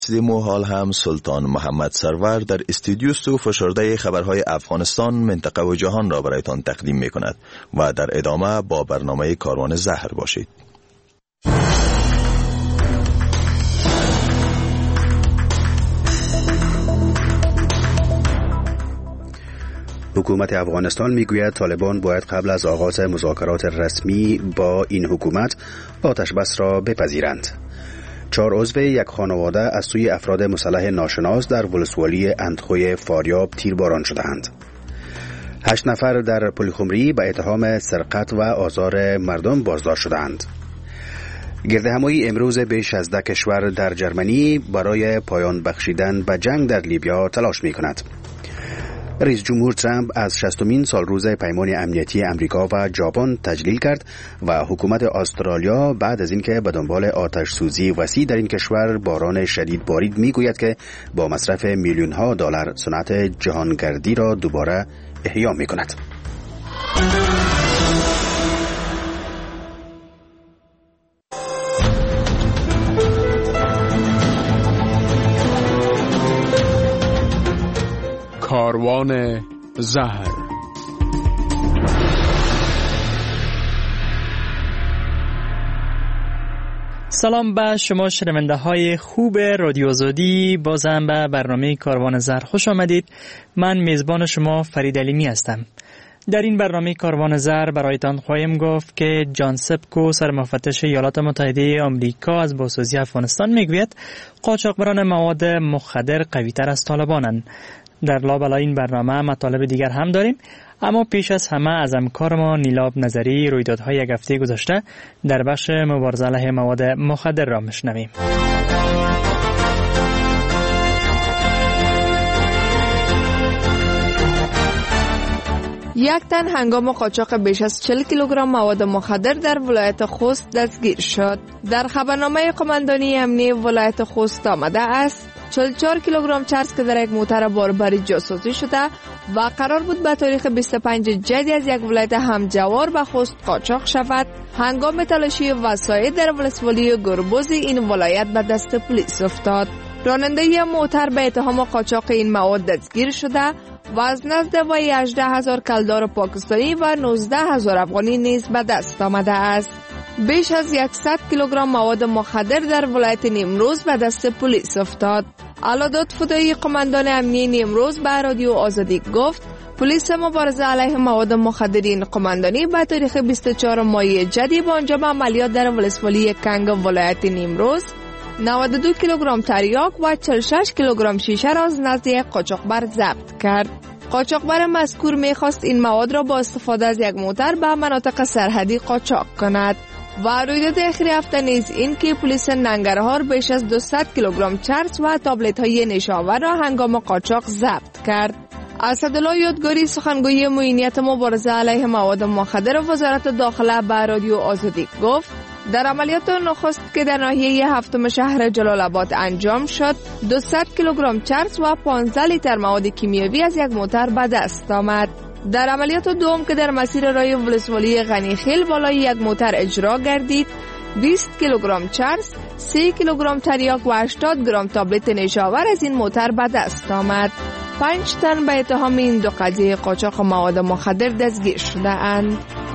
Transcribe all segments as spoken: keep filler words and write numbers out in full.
مو حال هم سلطان محمد سرور در استودیو است و فشرده خبرهای افغانستان، منطقه و جهان را برایتان تقدیم می کند و در ادامه با برنامه کاروان زهر باشید. حکومت افغانستان میگوید طالبان باید قبل از آغاز مذاکرات رسمی با این حکومت آتش بس را بپذیرند. چهار عضو یک خانواده از سوی افراد مسلح ناشناس در ولسوالی اندخوی فاریاب تیرباران شدند. هشت نفر در پلخمری به اتهام سرقت و آزار مردم بازداشت شدند. گردهمایی امروز بیش از ده کشور در جرمنی برای پایان بخشیدن به جنگ در لیبیا تلاش می کند. رئیس جمهور ترامپ از شصتمین سالروز پیمان امنیتی امریکا و ژاپن تجلیل کرد و حکومت استرالیا بعد از اینکه به دنبال آتش سوزی وسیع در این کشور باران شدید بارید میگوید که با مصرف میلیون ها دلار صنعت جهانگردی را دوباره احیا می کند. کاروان زهر. سلام به شما شنونده های خوب رادیو آزادی، بازم به برنامه کاروان زهر خوش آمدید. من میزبان شما فرید علیمی هستم. در این برنامه کاروان زهر برایتان خواهیم گفت که جان سپکو، سرمفتش ایالات متحده آمریکا از بازسازی افغانستان، میگوید قاچاقبران مواد مخدر قوی‌تر از طالبانند. در لابلای این برنامه مطالب دیگر هم داریم، اما پیش از همه از همکار ما نیلاب نظری رویدادهای یک هفته گذشته در بخش مبارزه علیه مواد مخدر را میشنویم. یک تن هنگام قاچاق بیش از چهل کیلوگرم مواد مخدر در ولایت خوست دستگیر شد. در خبرنامه قماندانی امنیتی ولایت خوست آمده است چهل و چهار کیلوگرم چرس که در یک موتر باربری جاسازی شده و قرار بود به تاریخ بیست و پنج جدی از یک ولایت همجوار به خوست قاچاق شود، هنگام تلاشی وسایل در ولسوالی گربوز این ولایت به دست پلیس افتاد. راننده موتر به اتهام قاچاق این مواد دستگیر شده و از نزد وی هجده هزار کلدار پاکستانی و نوزده هزار افغانی نیز به دست آمده است. بیش از صد کیلوگرم مواد مخدر در ولایت نیمروز به دست پلیس افتاد. علادات فدایی قماندان امنیتی نیمروز به رادیو آزادی گفت پلیس مبارزه علیه مواد مخدرین قماندانی به تاریخ بیست و چهارم مای جدی با انجام عملیات در ولسوالی کنگ ولایت نیمروز نود و دو کیلوگرم تریاک و چهل و شش کیلوگرم شیشه را از نزد یک قاچاقبر ضبط کرد. قاچاقبر مذکور می‌خواست این مواد را با استفاده از یک موتر به مناطق سرحدی قاچاق کند. و رویداد اخیر هفته نیز این که پلیس ننگرهار بیش از دویست کیلوگرم چرس و تابلت‌های نشاور را هنگام قاچاق ضبط کرد. اسدالله یادگاری سخنگوی معینیت مبارزه علیه مواد مخدر وزارت داخله به رادیو آزادی گفت در عملیات نخست که در ناحیه هفتم شهر جلال آباد انجام شد دویست کیلوگرم چرس و پانزده لیتر مواد کیمیایی از یک موتر به دست آمد. در عملیات دوم که در مسیر راه ولسوالی غنیخیل بالای یک موتر اجرا گردید بیست کیلوگرم چرس، سی کیلوگرم تریاک و هشتاد گرم تابلت نشاور از این موتر به دست آمد. پنج تن به اتهام این دو قضیه قاچاق مواد مخدر دستگیر شده اند.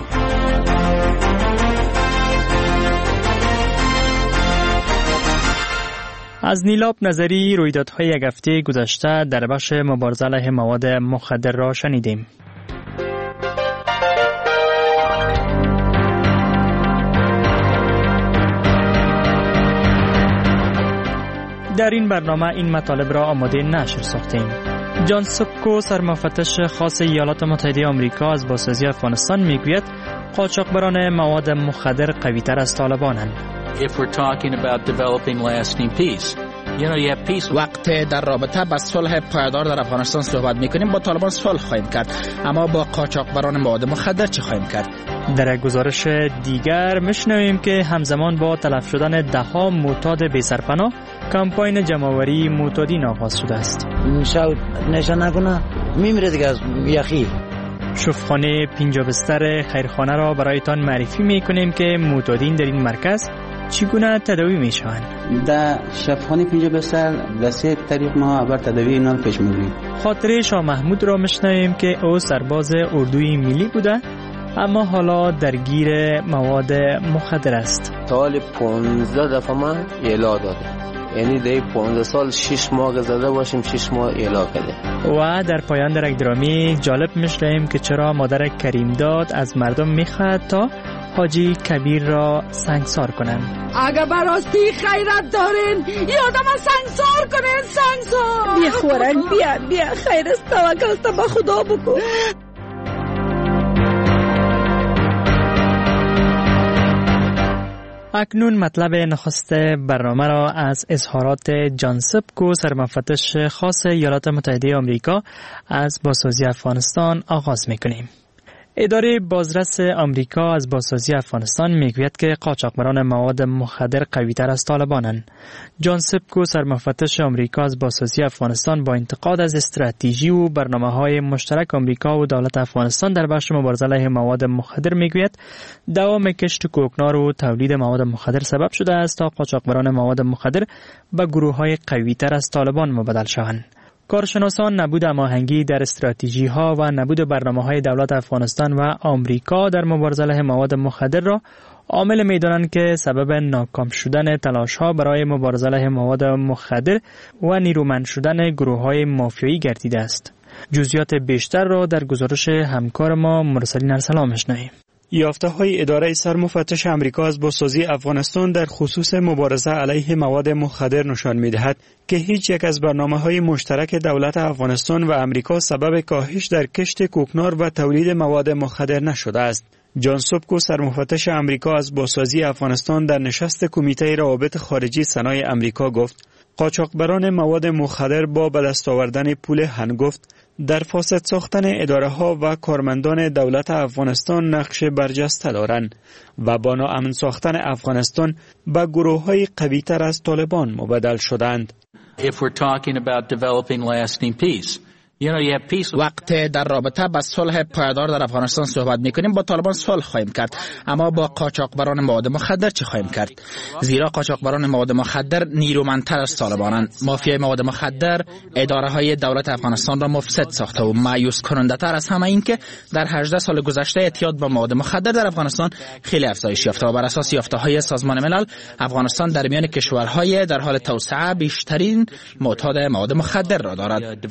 از نیلاب نظری رویدادهای یک هفته گذشته در بخش مبارزه علیه مواد مخدر را شنیدیم. در این برنامه این مطالب را آماده نشر ساختیم. جان سپکو، سرمفتش خاص ایالات متحده آمریکا از بازسازی افغانستان، میگوید قاچاقبران مواد مخدر قوی‌تر از طالبانند. If we're talking about developing lasting peace, you know, you have peace. وقت در رابطه با صلح پایدار در افغانستان صحبت میکنیم، با طالبان صلح خواهیم کرد، اما با قاچاقبران مواد مخدر چه خواهیم کرد؟ در یک گزارش دیگر میشنویم که همزمان با تلف شدن ده ها معتاد بی سرپناه، کمپاین جمع‌آوری معتادین آغاز شده است. شب نشان نکنه میمیره دیگه از یخی. شوفخانه پنجاه بستر خیرخانه را برایتان معرفی میکنیم که معتادین در این مرکز چگونه تداوی می شوند؟ در شفاخانه پنجاه بستر در سه طریق ما بر تداوی اینا رو پیش می‌بریم. خاطره شاه محمود را میشنویم که او سرباز اردوی ملی بوده اما حالا درگیر مواد مخدر است. سال پانزده دفعه من اعلا داده، یعنی در پانزده سال شش ماه زده باشیم، شش ماه اعلا کرده. و در پایان درک درامی جالب میشنویم که چرا مادر کریمداد از مردم میخواد تا حاجی کبیر را سنگسار کنن. اگه براستی خیرت دارین یادم سنگسار کنین، سنگسار. بیا خورک، بیا بیا خیر است، توکل است به خدا بکن. اکنون مطلب نخست برنامه را از اظهارات جان سبکو، سرمفتش خاص ایالات متحده آمریکا از بازسازی افغانستان آغاز میکنیم. اداره بازرس آمریکا از بازسازی افغانستان میگوید که قاچاقبران مواد مخدر قوی‌تر از طالبانند. جان سبکو، سرمفتش آمریکا از بازسازی افغانستان، با انتقاد از استراتژی و برنامه‌های مشترک آمریکا و دولت افغانستان در بخش مبارزه علیه مواد مخدر میگوید دوام کشت کوکنار و تولید مواد مخدر سبب شده است تا قاچاقبران مواد مخدر به گروه‌های قوی‌تر از طالبان مبادل شوند. کارشناسان نبود هماهنگی در استراتژی ها و نبود برنامه های دولت افغانستان و آمریکا در مبارزه علیه مواد مخدر را عامل می‌دانند که سبب ناکام شدن تلاش ها برای مبارزه علیه مواد مخدر و نیرومند شدن گروه های مافیایی گردیده است. جزئیات بیشتر را در گزارش همکار ما مرسلین ارسلان می‌شنویم. یافته‌های اداره سرمفتش آمریکا از بازسازی افغانستان در خصوص مبارزه علیه مواد مخدر نشان می‌دهد که هیچ یک از برنامه‌های مشترک دولت افغانستان و آمریکا سبب کاهش در کشت کوکنار و تولید مواد مخدر نشده است. جان سبکو، سرمفتش آمریکا از بازسازی افغانستان، در نشست کمیته روابط خارجی سنای آمریکا گفت قاچاقبران مواد مخدر با به دست آوردن پول هنگفت در فاسد ساختن اداره ها و کارمندان دولت افغانستان نقش برجسته دارند و با ناامن ساختن افغانستان به گروه های قوی تر از طالبان مبادل شدند. If we're talking about developing lasting peace, You know, you have peace. وقت در رابطه با صلح پایدار در افغانستان صحبت میکنیم، با طالبان صلح خواهیم کرد، اما با قاچاقبران مواد مخدر چه خواهیم کرد؟ زیرا قاچاقبران مواد مخدر نیرومندتر از طالبانند. مافیای مواد مخدر اداره های دولت افغانستان را مفسد ساخته و مایوس کننده تر از همه این که در هجده سال گذشته اعتیاد با مواد مخدر در افغانستان خیلی افزایش یافته و بر اساس یافته های سازمان ملل افغانستان در میان کشورهای در حال توسعه بیشترین معتاد مواد مخدر را دارد.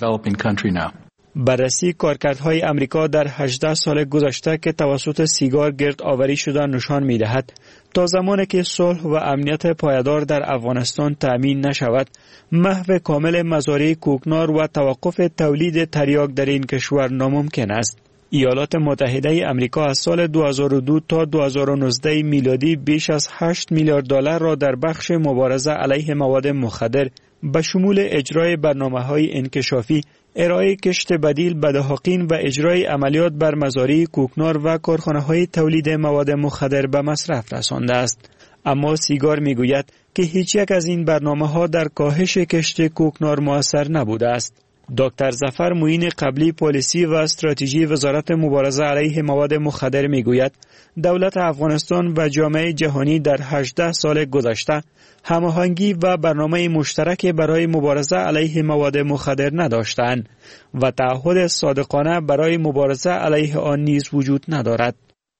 بررسی کارکردهای امریکا در هجده سال گذشته که توسط سیگار گرد آوری شده نشان می دهد تا زمانی که صلح و امنیت پایدار در افغانستان تأمین نشود، محو کامل مزارع کوکنار و توقف تولید تریاک در این کشور ناممکن است. ایالات متحده آمریکا از سال دو هزار و دو تا دو هزار و نوزده میلادی بیش از هشت میلیارد دلار را در بخش مبارزه علیه مواد مخدر به شمول اجرای برنامه‌های انکشافی، ارائه کشت بدیل به دهاقین و اجرای عملیات بر مزارع کوکنار و کارخانه‌های تولید مواد مخدر به مصرف رسانده است. اما سیگار میگوید که هیچ یک از این برنامه‌ها در کاهش کشت کوکنار مؤثر نبوده است. دکتر ظفر معین قبلی، پالیسی و استراتژی وزارت مبارزه علیه مواد مخدر میگوید دولت افغانستان و جامعه جهانی در هجده سال گذشته هماهنگی و برنامه مشترک برای مبارزه علیه مواد مخدر نداشتند و تعهد صادقانه برای مبارزه علیه آن نیز وجود ندارد.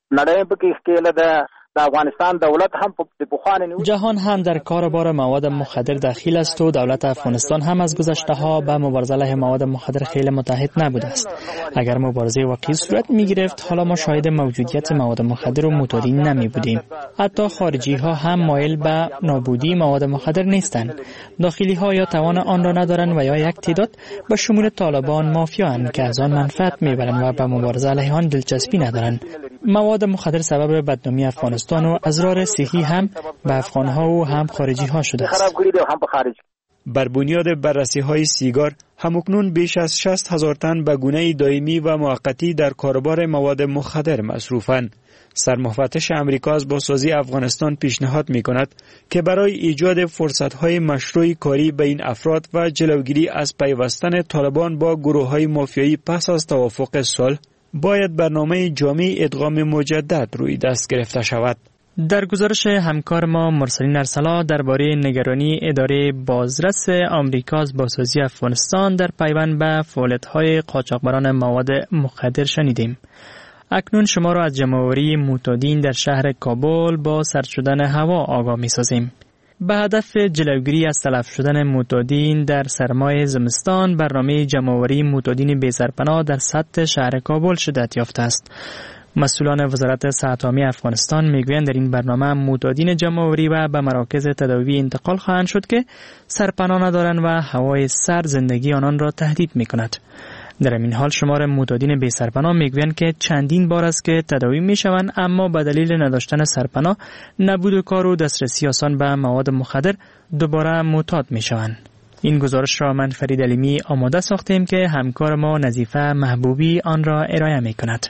افغانستان دولت هم په بخوان جهان هم در کاروبار مواد مخدر داخل است و دولت افغانستان هم از گذشته ها به مبارزه علیه مواد مخدر خیلی متحد نبوده است. اگر مبارزه واقعی صورت می گرفت حالا ما شاهد موجودیت مواد مخدر و معتادین نمی بودیم. حتی خارجی ها هم مایل به نابودی مواد مخدر نیستند. داخلی ها یا توان آن را ندارند و یا یک تعداد به شمول طالبان مافیا اند که از آن منفعت می برند و به مبارزه علیه آن دلچسپی ندارند. مواد مخدر سبب بدنامی افغانستان و اضرار صحی هم به افغانها و هم خارجی ها شده است. بر بنیاد بررسی های سیگار همکنون بیش از شصت هزار تن به گونه دائمی و موقتی در کاروبار مواد مخدر مصروفند. سرمفتش آمریکا از بازسازی افغانستان پیشنهاد می کند که برای ایجاد فرصت های مشروع کاری به این افراد و جلوگیری از پیوستن طالبان با گروه های مافیایی پس از توافق صلح باید برنامه جامع ادغام مجدد روی دست گرفته شود. در گزارش همکار ما مرسلین ارسلا درباره نگرانی اداره بازرس آمریکا از بازسازی افغانستان در پیوند به فعالیت‌های قاچاقبران مواد مخدر شنیدیم. اکنون شما را از جمع‌آوری معتادین در شهر کابل با سرد شدن هوا آگاه می‌سازیم. به هدف جلوگیری از تلف شدن معتادین در سرمای زمستان، برنامه جمع‌آوری معتادین بی‌سرپناه در سطح شهر کابل شدت یافته است. مسئولان وزارت صحت عامه افغانستان میگویند در این برنامه معتادین جمع‌آوری و به مراکز تداوی انتقال خواهند شد که سرپناه ندارند و هوای سرد زندگی آنان را تهدید می‌کند. در این حال شمار معتادین بی سرپناه میگویند که چندین بار است که تداوی میشوند، اما به دلیل نداشتن سرپناه، نبود و کار و دسترسی آسان به مواد مخدر دوباره معتاد میشوند. این گزارش را من فرید علیمی آماده ساختیم که همکار ما نظیفه محبوبی آن را ارائه میکند.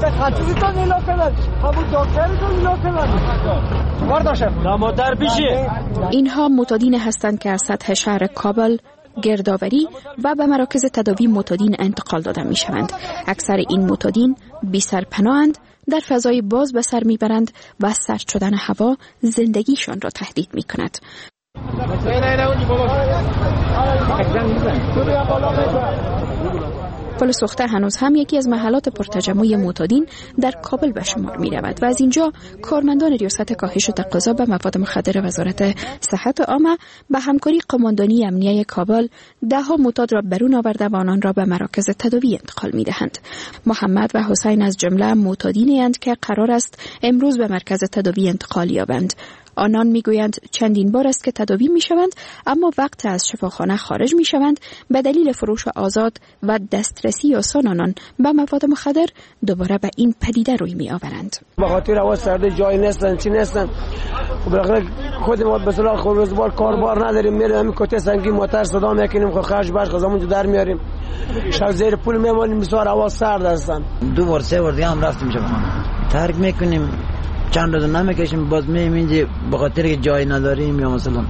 اینها معتادین هستند که از سطح شهر کابل، گردآوری و به مراکز تداوی معتادین انتقال داده می شوند. اکثر این معتادین بی سرپناهند، در فضای باز به سر می برند و سرد شدن هوا زندگیشان را تهدید می کند. پل سوخته هنوز هم یکی از محلات پرتجمع معتادین در کابل به شمار می رود و از اینجا کارمندان ریاست کاهش تقاضا به مواد مخدر وزارت صحت عامه به همکاری قماندانی امنیه کابل ده ها معتاد را برون آورده و آنان را به مراکز تداوی انتقال می دهند. محمد و حسین از جمله معتادینی اند که قرار است امروز به مرکز تداوی انتقال یابند. آنان میگویند چندین بار است که تداوی میشوند، اما وقت از شفاخانه خارج میشوند به دلیل فروش آزاد و دسترسی آسان آنان به مواد مخدر دوباره به این پدیده روی می آورند. به خاطر هوا سرد جای نیستن چی نیستن، بالاخره خود ما به صلاح خود روزگار کاربار نداریم، میریم همین کته سنگی موتور صدا میکنیم، خود خرج برش خزمون جو در میاریم، شب زیر پول میمونیم، بسیار هوا سرد هستن. دو بار سه بار دیگه هم رفتیم شفاخانه، ترک میکنیم، چند روز نمیکشیم، باز مییم اینجا به خاطر که جای نداریم یا مثلا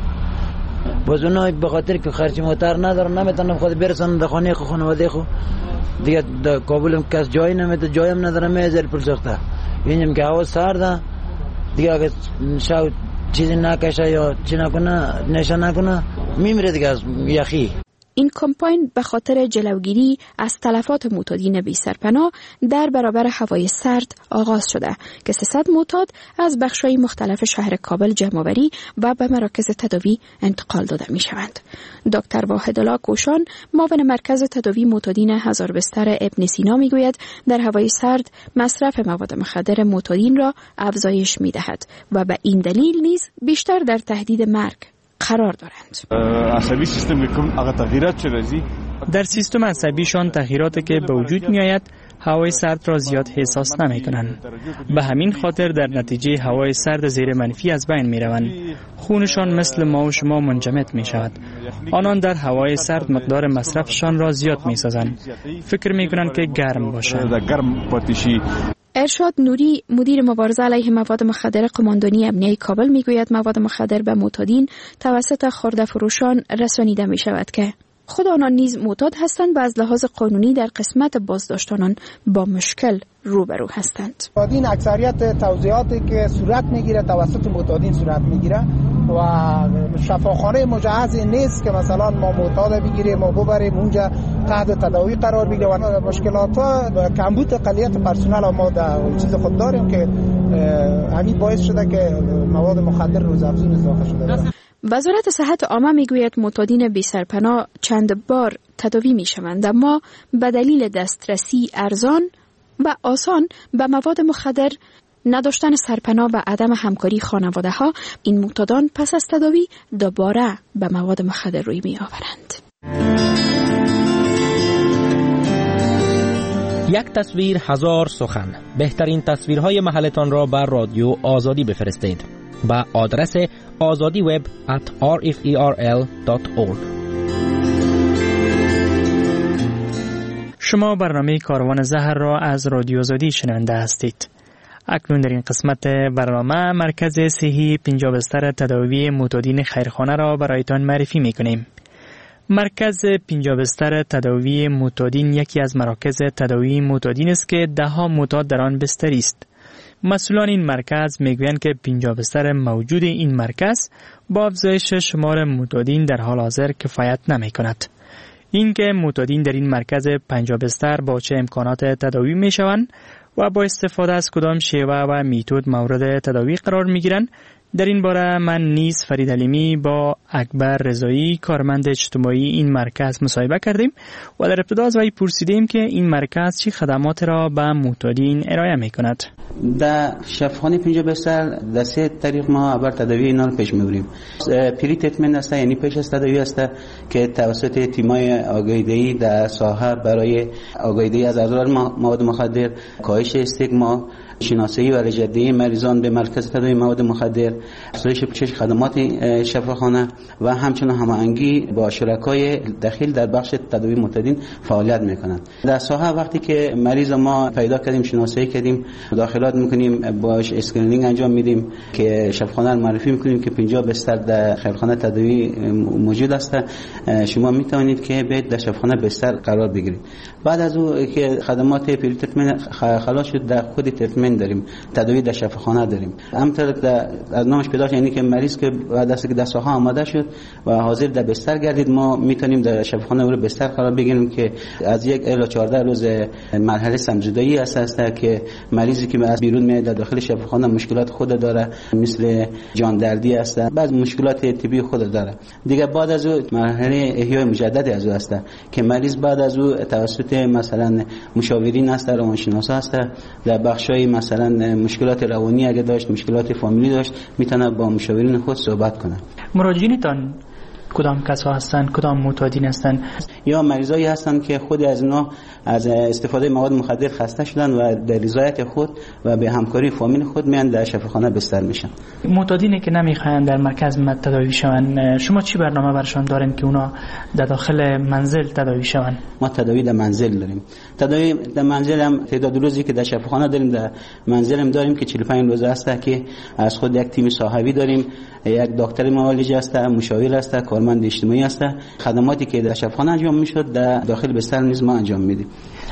باز اونها به خاطر که خرچ موتور ندارن نمیتونن خود برسن در خانه خود خانواده خود دیگه. در کابل هم کس جای نمیده، جای هم نداره، میذاره پل سوخته. اینجا که هوا سرده دیگه، اگه شاید چیزی نکشه یا چی نکنه نشه نکنه میمیره دیگه از یخی. این کمپاین به خاطر جلوگیری از تلفات معتادین بی سرپناه در برابر هوای سرد آغاز شده که سیصد معتاد از بخش‌های مختلف شهر کابل جمع‌آوری و به مراکز تداوی انتقال داده می‌شوند. دکتر واحدالله کوشان، معاون مرکز تداوی معتادین هزار بستر ابن سینا میگوید در هوای سرد مصرف مواد مخدر معتادین را افزایش می‌دهد و به این دلیل نیز بیشتر در تهدید مرگ قرار دارند. عصبی سیستم کوم هغه تغییرات چې راځي در سیستم عصبیشان تغییراتی که به وجود می آید هوای سرد را زیاد حساس نمی کنند. به همین خاطر در نتیجه هوای سرد زیر منفی از بین می روند. خونشان مثل ما و شما منجمد می شود. آنان در هوای سرد مقدار مصرفشان را زیاد می سازند. فکر می کنند که گرم باشند. ارشاد نوری، مدیر مبارزه علیه مواد مخدر قماندانی امنیه کابل میگوید مواد مخدر به معتادین توسط خرده فروشان رسانیده می شود که خود آنان نیز معتاد هستند و از لحاظ قانونی در قسمت بازداشت آنان با مشکل روبرو هستند. معتادین اکثریت توزیعاتی که صورت میگیره توسط معتادین صورت میگیره و شفاخانه مجهزی نیست که مثلا ما معتاد بگیریم و ببریم اونجا تحت تداوی قرار بگیره و مشکلات و کمبود اقلیت پرسنل ما در چیز خود داریم که همین باعث شده که مواد مخدر روزافزون اضافه شده. وزارت صحت عامه میگوید معتادین بی سرپناه چند بار تداوی میشوند، اما به دلیل دسترسی ارزان و آسان به مواد مخدر، نداشتن سرپناه و عدم همکاری خانواده ها، این معتادان پس از تداوی دوباره به مواد مخدر روی می آورند. یک تصویر هزار سخن. بهترین تصویرهای محلتان را بر رادیو آزادی بفرستید با آدرس آزادی وب ات آر اف ای آر ال دات اورگ. شما برنامه کاروان زهر را از رادیو آزادی شنونده هستید. اکنون در این قسمت برنامه مرکز صحی پنجاه بستر تداوی معتادین خیرخانه را برایتان معرفی می‌کنیم. مرکز پنجاه بستر تداوی معتادین یکی از مراکز تداوی معتادین است که ده ها معتاد در آن بستری است. مسئولان این مرکز میگویند که پنجاه بستر موجود این مرکز با افزایش شمار معتادین در حال حاضر کفایت نمی کند. اینکه معتادین در این مرکز پنجاه بستر با چه امکانات تداوی می شوند و با استفاده از کدام شیوه و میتود مورد تداوی قرار می گیرند، در این باره من نیز فرید علیمی با اکبر رضایی کارمند اجتماعی این مرکز مصاحبه کردیم و در ابتدا از وی پرسیدیم که این مرکز چه خدمات را به معتادین ارائه می کند. در شفاخانه پنجاه بستر در سه طریق ما بر تداوی اینا رو پیش میبریم. پری تریتمنت است، یعنی پیش از تداوی است که توسط تیمای آگاهی‌دهی در ساحه برای آگاهی‌دهی از اضرار مواد مخدر، کاهش استیگما، شناسایی و رجع‌دهی مریضان به مرکز تداوی مواد مخدر، افزایش پوشش خدمات شفاخانه و همچنین هماهنگی با شرکای داخل در بخش تداوی معتادین فعالیت میکنند. در ساحه وقتی که مریض ما پیدا کردیم، شناسایی کردیم، مداخلات میکنیم، باش اسکرینینگ انجام میدیم که شفاخانه رو معرفی میکنیم که پنجاه بستر در خیرخانه تداوی موجود است، شما میتونید که برید در شفاخانه بستر قرار بگیرید. بعد از او که خدمات پری تریتمنت خلاص شد، در خود تریتمنت داریم، تداوی در شفاخانه داریم. همونطور از نامش پیدا یعنی که مریض که بعد از که در ساحه آماده شد و حاضر در بستر گردید، ما میتونیم در شفاخانه او رو بستر قرار بگیریم که از یک الی چهارده روز مرحله سمزدایی است که مریضی که از بیرون میاد در داخل شفاخانه مشکلات خود داره، مثل جان دردی است، بعض مشکلات طبی خود داره. دیگه بعد از او مرحله احیای مجدد از او است که مریض بعد از او توسط مثلا مشاورین است، روانشناسا است، در بخشای مثلا مشکلات روانی اگه داشت، مشکلات فامیلی داشت، میتونه با مشاورین خود صحبت کنه. مراجعینتان کدام کسا هستند، کدام معتادین هستند؟ یا مریضایی هستند که خود از اینا از استفاده مواد مخدر خسته شدن و در رضایت خود و به همکاری فامیل خود میان در شفاخانه بستر میشن. معتادینی که نمیخواین در مرکز تداوی شوند، شما چی برنامه برشان دارین که اونا در داخل منزل تداوی شوند؟ ما تداوی در منزل داریم. تداوی در منزل هم تعداد روزی که در شفاخانه داریم، در منزل هم داریم که چهل و پنج روز است که از خود یک تیم صاحبی داریم، یک دکتر معالج است، مشاور است، کارمند اجتماعی است. خدماتی که در شفاخانه انجام میشد در داخل بستر نیز ما انجام میدیم.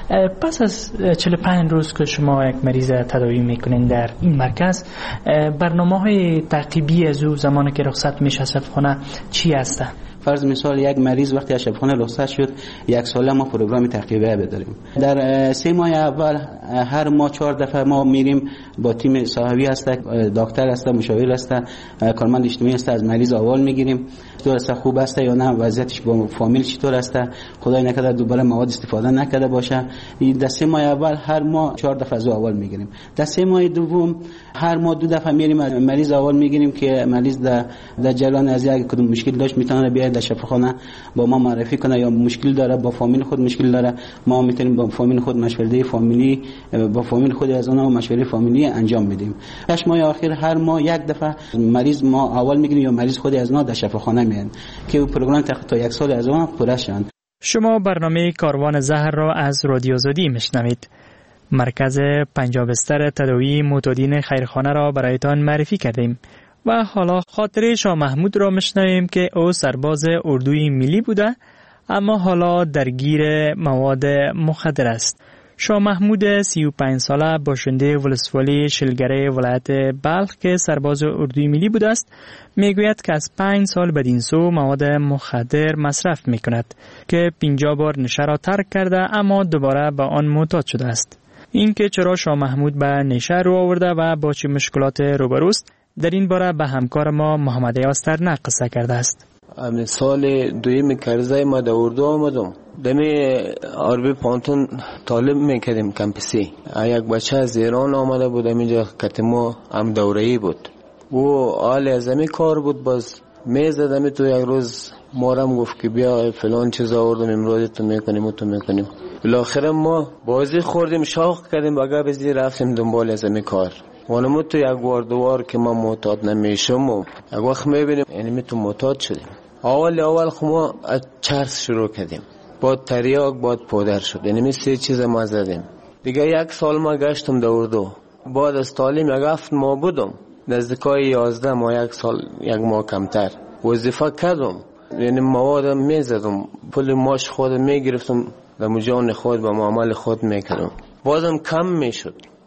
پس از چهل و پنج روز که شما یک مریض تداوی میکنین در این مرکز، برنامه‌های تعقیبی از او زمانی که رخصت میشه از شفاخانه چی هست؟ فرض مثال یک مریض وقتی از شفاخانه رخصت شد، یک ساله ما پروگرام تعقیبی بداریم. در سه ماه اول هر ماه چهار دفعه ما میریم با تیم صاحبی هست، دکتر هست، مشاور هست، کارمند اجتماعی هست، از مریض احوال میگیریم چطور است، خوب است یا نه، وضعیتش با فامیل چطور است، خدای نکرده دوباره مواد استفاده نکرده باشه. در سه ماه اول هر ماه چهار دفعه از احوال میگیریم. در سه ماه دوم هر ماه دو دفعه میریم از مریض احوال میگیریم که مریض در در جریان از یک کدوم مشکل داشت میتونه بیاد در شفاخانه با ما معرفی کنه، یا مشکل داره با فامیل خود مشکل داره، ما میتونیم با فامیل خود مشورت فامیلی با فامیل خود از اونها مشورت فامیلی انجام میدیم. هشت ماه آخر هر ماه یک دفعه مریض ما احوال میگیریم یا مریض خود از اونها در شفاخانه میان که پروگرام تا یک سال از اون پوره شد. شما برنامه کاروان زهر را از رادیو آزادی میشنوید. مرکز پنجاه بستر تداوی معتادین خیرخانه را برایتان معرفی کردیم و حالا خاطره شاه محمود را میشنویم که او سرباز اردوی ملی بوده اما حالا درگیر مواد مخدر است. شاه محمود سی و پنج ساله باشنده ولسوالی شلگره ولایت بلخ که سرباز اردوی ملی بوده است میگوید که از پنج سال بدین سو مواد مخدر مصرف میکند که پنجاه بار نشه را ترک کرده اما دوباره به آن معتاد شده است. این که چرا شاه محمود به نشه رو آورده و با چه مشکلات روبروست، در این باره به همکار ما محمد یاستر قصه کرده است. امن سال دویم کرزای ما در اردو آمدم، دمی عربی پانتون طالب میکردیم کمپسی. یک بچه از ایران آمده بود، اینجا کتمو هم دوره‌ای بود، او آل از امی کار بود، باز میزدمی تو یک روز مارم گفت که بیا فلان چیز آوردم امروز تو میکنیم و تو میکنیم. بالاخره ما بازی خوردیم، شوق کردیم، بگه بزی رفتیم دنبال از امی کار. وانمو تو یک وار دوار که ما معتاد نمیشم و یک وقت میبینیم یعنی می تو معتاد شدیم. اول اول خما از چرس شروع کردیم، بعد تریاک، بعد پودر شد، یعنی می سه چیز ما زدیم. دیگه یک سال ما گشتم در اردو، بعد از تعلیم یک هفت ما بودم، نزدیکای یازده ما یک سال یک ماه کمتر وظیفه کردم، یعنی موادم می زدم، پول ماش خود می گرفتم، در مجان خود و معامل خود می کردم، بازم کم می شد.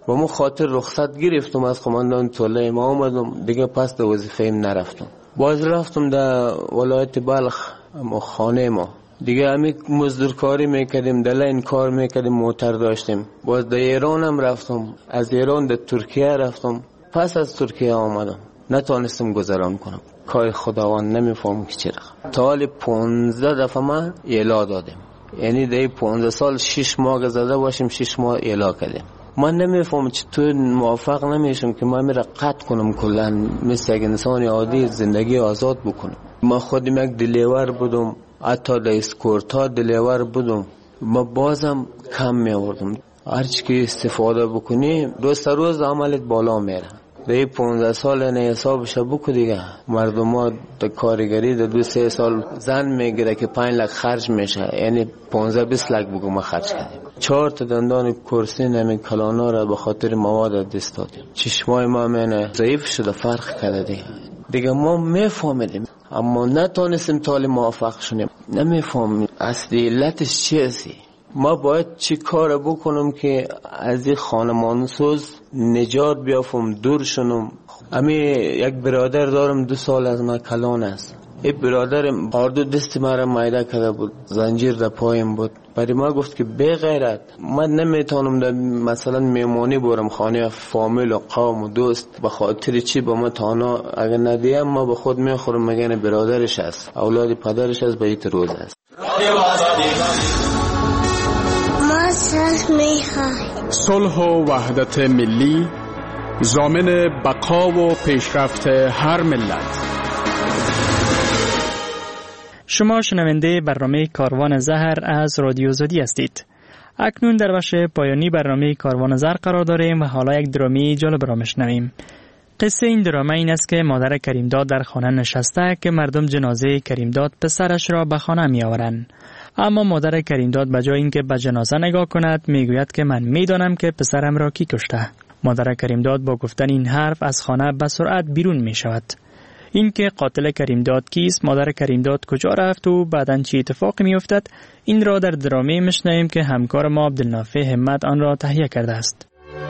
و ما خاطر رخصت گرفتم از قماندان توله ما آمدم دیگه، پس در وظیفه ایم نرفتم. باز رفتم در ولایت بلخ ما خانه ما دیگه، همی مزدورکاری میکردیم، دلین کار میکردیم، موتر داشتیم. باز در ایران هم رفتم، از ایران در ترکیه رفتم، پس از ترکیه آمدم. نتونستم گذران کنم، کار خداوند نمیفهم که چرا. تا حال پونزده دفعه من ایلا دادیم، یعنی در پونزده سال شش ماه زده باشیم، شش ماه ایلا کردیم. من نمیفهم چطور موافق نمیشم که من میره قطع کنم کلن، مثل یک انسان عادی زندگی آزاد بکنم. من خودم یک دلیور بودم، حتی در اسکورتا دلیور بودم، ما بازم کم میوردم. هرچی که استفاده بکنی روز روز عملت بالا میره. در پونزده سال نه حسابش بکو دیگه. مردم ها در کارگری در دو سه سال زن میگیره که پنج لک خرج میشه، یعنی پونزده بیست لک بگو ما خرج کردیم. چهار تا دندان کرسی نمی کلانا را به خاطر مواد دست دادیم. چشمای ما منه ضعیف شده، فرق کرده دیگه. دیگه ما میفهمیدیم اما نتونستیم تالی موافق شدیم. نمیفهمیم اصلی علتش چیه. ما باید چی کار بکنم که از این خانمان سوز نجات بیافم، دور شنم. امی یک برادر دارم دو سال از من کلان است. این برادرم آردو دست مرا مایده کرده بود، زنجیر در پایم بود. برای ما گفت که به غیرت من نمیتونم در مثلا میمانی برم خانه فامیل و قوم و دوست، به خاطر چی با ما تانا اگر ندیم ما به خود میخورم. مگه برادرش است، اولاد پدرش است، به ایت روز است. صلح و وحدت ملی ضامن بقا و پیشرفت هر ملت. شما شنونده برنامه کاروان زهر از رادیو آزادی هستید. اکنون در بخش پایانی برنامه کاروان زهر قرار داریم و حالا یک درامی جالب را میشنویم. قصه این دراما این است که مادر کریمداد در خانه نشسته که مردم جنازه کریمداد پسرش را به خانه می آورند. اما مادر کریمداد به جای اینکه به جنازه نگاه کند میگوید که من میدانم که پسرم را کی کشته. مادر کریمداد با گفتن این حرف از خانه به سرعت بیرون می شود. این که قاتل کریمداد کیست، مادر کریمداد کجا رفت و بعداً چه اتفاقی می افتد، این را در درامی میشنویم که همکار ما عبدالنافع همت آن را تهیه کرده است.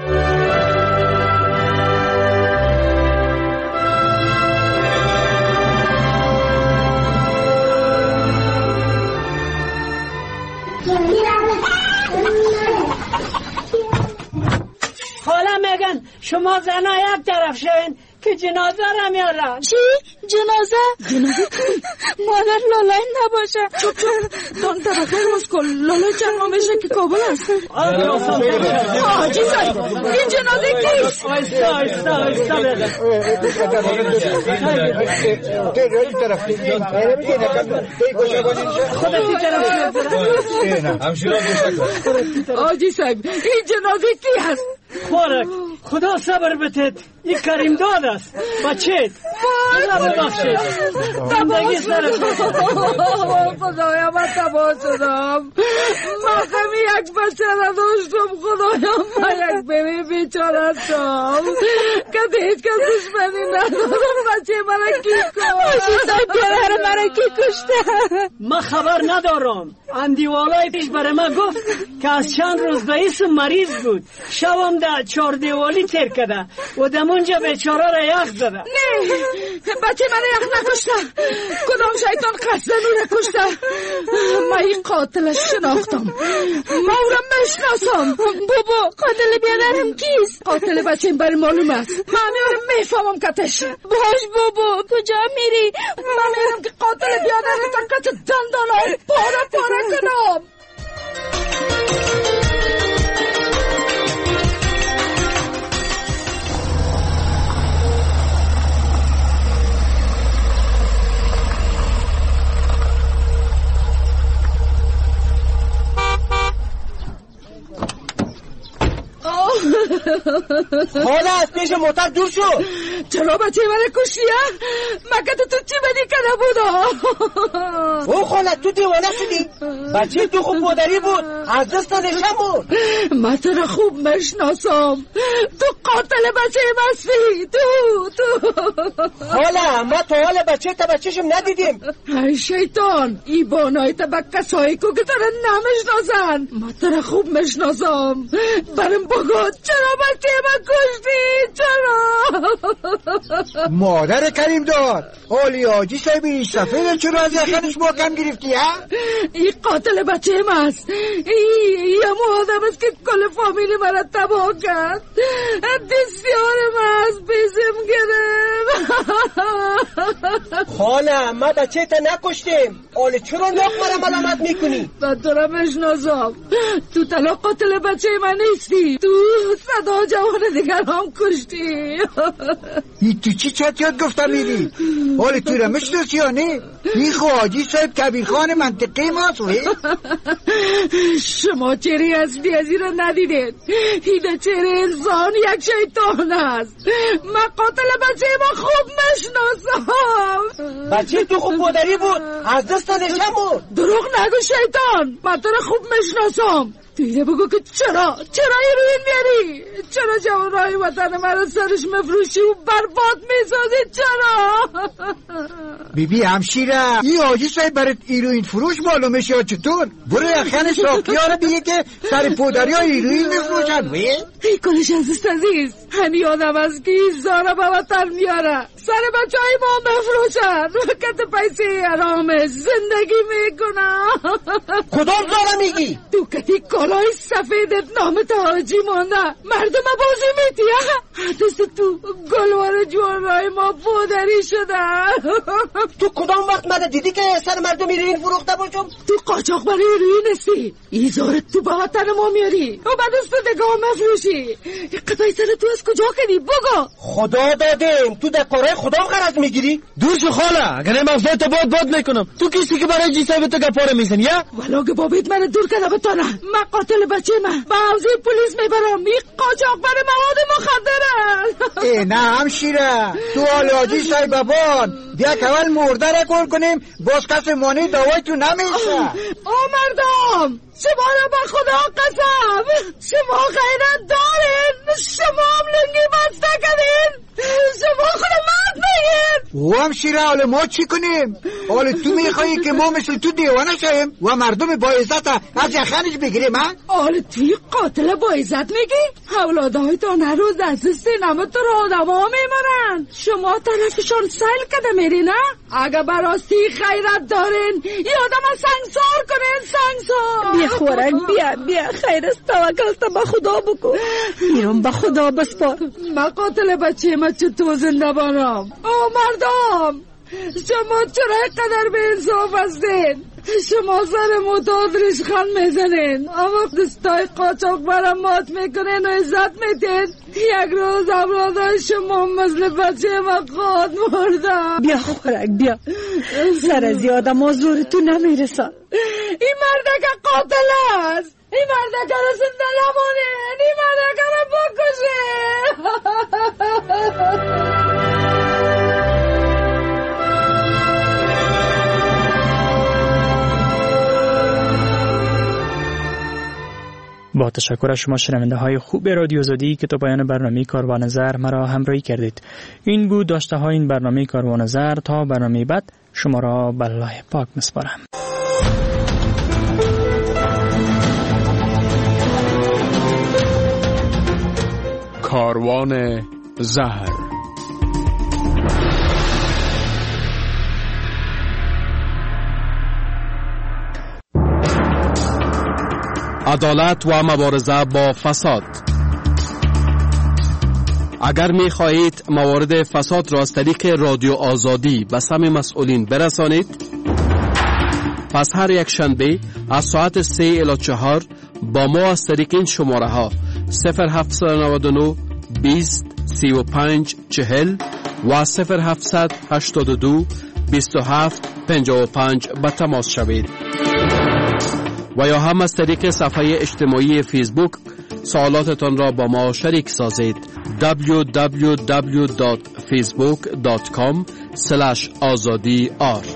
حالا میگن شما زنها یک طرف شوین که جنازه را میارن. چی؟ جنازه؟ جنازه مادر لالای نباشه. چوب چوب دان طرفه روز کن لالای چند میشه که کابل است. آجی سای این جنازه کیست؟ آیستا آیستا آیستا بگن خودتی طرف شد. آجی سای این جنازه کی هست؟ خورک خدا صبر بتید، این کریمداد است بچهت. خدا ببخشید زندگی سر خدایا من تباه شدم. من خمی یک بچه را داشتم خدایا، من یک بیبی بیچاره هستم که هیچ کس دشمنی ندارم. بچه من کی کشت؟ پدر من کی کشته؟ من خبر ندارم. اندیوالای پیش برای من گفت که از چند روز رئیس مریض بود، شبم در چهار دیوالی تیر کده و دمونجا بیچاره را یخ زده. نه بچه من یخ نکشته، کدام شیطان قصد نو نکشته. من این قاتلش شناختم، من او را مشناسم. بابا قاتل بیادرم کیست؟ قاتل بچه این برای معلوم است. من میارم میفهمم کتش. باش بابا کجا میری؟ من میارم که قاتل بیادرم تا کت دندانم پاره پاره کنم. مالا از پیش موتر دور شو. چرا بچه من کشتی ها؟ مگه تو چی بدی کنه بودا؟ او خاله تو دیوانه شدی؟ بچه تو خوب مادری بود، از دست نشم بود. من تو را خوب مشناسم، تو قاتل بچه مستی. تو تو خاله ما تو حال بچه تا بچهشم ندیدیم. ای شیطان ای بانای تا با کسایی که تو را نمشناسن. من تو را خوب مشناسم. برم بگو چرا بچه من کشتی. چرا؟ مادر کریم دار آلی آجی صاحبی سفید چرا از یخنش محکم گرفتی ها؟ این قاتل بچه من است. این همون آدم است که کل فامیل من تباه کرد. دستیار من از بیزم گرفت. خاله ما بچه تا نکشتیم. آلی چرا ناخ مرا ملامت میکنی؟ من تو را بشناسم. تو تنها قاتل بچه من نیستی. تو صدا جوان دیگر هم کشتی. این تو چی چت یاد گفته میری؟ آلی تو را مشناسی یا نه؟ این خواهی صاحب کبیر خان منطقه ماست وی؟ شما چهره اصلی از این را ندیدید. این چهره انسان یک شیطان است. من قاتل بچه ما خوب مشناسم. بچه تو خوب پدری بود از دست نشم بود. دروغ نگو شیطان. من تو را خوب مشناسم. دیگه بگو که چرا چرا ایروین میاری؟ چرا جوانای وطن مرا سرش مفروشی و برباد میسازی؟ چرا؟ بی بی همشیره این آجی صاحب برات ایروین فروش معلومش یا چطور؟ برو یخن ساقیا رو بیگه که سر پودری ها ایروین میفروشن وی؟ ای کلش عزیز عزیز همی آدم از که ایزارا به وطن میاره سر بچه های ما مفروشن وقت پیسی حرامش زندگی میکنن. کدام زارا میگی؟ تو کتی کلای سفیدت نامت حاجی مانده مردم بازی میتی دست تو گلوار جوانای ما پودری شده. تو کدام وقت مده دیدی که سر مردم ایروین فروخته باشم؟ تو قاچاق برای ایروین هستی ایزارت تو به وطن ما میاری و بعد از تو دگاه مفروشی. قطعی سر تو از کجا کنی بگو؟ خدا دادیم تو در کارهای خدا غرض میگیری؟ دور شو خاله اگر این مغزای تو باد باد میکنم. تو کسی که برای جیسای به تو گپاره میزن یا؟ ولی که بابیت من دور کنه بتانه من قاتل بچه من با حوزه پلیس میبرم. این قاچاق برای مواد مخدره. ای نه همشیره تو آلاجی سای بابان بیا که اول مرده را کل کنیم باز کس مانی دوای تو نمیشه. او مردم شما را به خدا قسم شما غیرت دارین. شما هم لنگی بسته کردین. شما خود مرد بگید. و همشیره حالا ما چی کنیم؟ حالا تو میخوایی که ما مثل تو دیوانه شاییم و مردم با عزت از یخنش بگیریم ها؟ حالا توی قاتل با عزت میگی؟ اولادهای تا هر روز از سینما تو را آدم ها میمارن. شما طرفشان سیل کده میری نه؟ اگه براستی خیرت دارین ی آدم سنگسار کنین سنگسار. بیا خورک بیا بیا خیر است توکلت به خدا بکن. میرم به خدا بسپار. من قاتل بچه من چطور زنده بانم؟ او مردم شما چرا قدر به انصاف هستین؟ شما سر معتاد ریشخند میزنین اما دستای قاچاق برم مات میکنین و عزت میتین. یک روز اولادای شما مثل بچه من خود مردم. بیا خورک بیا سر زیاد ما زور تو نمیرسن. این مردک قاتل است. این مردک رو زنده نمانین. این مردک رو بکشین. با تشکر از شما شنونده های خوب رادیو آزادی که تا پایان برنامه کاروان زر مرا همراهی کردید. این بود داشته های این برنامه کاروان زر. تا برنامه بعد شما را به الله پاک میسپارم. کاروان زهر. عدالت و مبارزه با فساد. اگر می خواهید موارد فساد را از طریق رادیو آزادی به سمع مسئولین برسانید، پس هر یک شنبه از ساعت سه الی چهار با ما از طریق این شماره ها صفر هفت نه نه بیست سی و پنج چهل و صفر هفت هشت دو بیست و هفت پنجاه و پنج به تماس شوید و یا هم از طریق صفحه اجتماعی فیسبوک سوالاتتان را با ما شریک سازید. دبلیو دبلیو دبلیو دات فیسبوک دات کام اسلش آزادی آر